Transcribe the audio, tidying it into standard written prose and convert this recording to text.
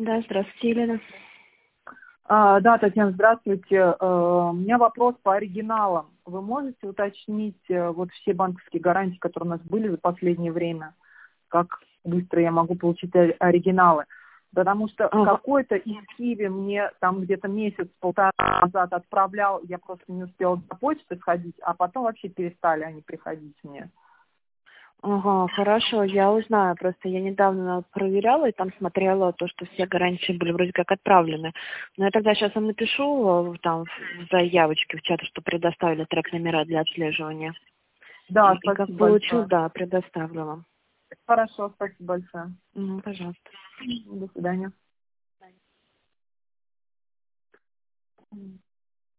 Да, здравствуйте, Елена. Да, Татьяна, здравствуйте. У меня вопрос по оригиналам. Вы можете уточнить вот все банковские гарантии, которые у нас были за последнее время? Как быстро я могу получить оригиналы? Потому что какой-то из Киви мне там где-то месяц-полтора назад отправлял, я просто не успела до почты сходить, а потом вообще перестали они приходить мне. Ага, хорошо, я узнаю. Просто я недавно проверяла и там смотрела то, что все гарантии были вроде как отправлены. Но я тогда сейчас вам напишу там в заявочке в чат, что предоставили трек-номера для отслеживания. Да, И как спасибо получу, большое. да, предоставлю вам. Хорошо, спасибо большое. Пожалуйста. До свидания.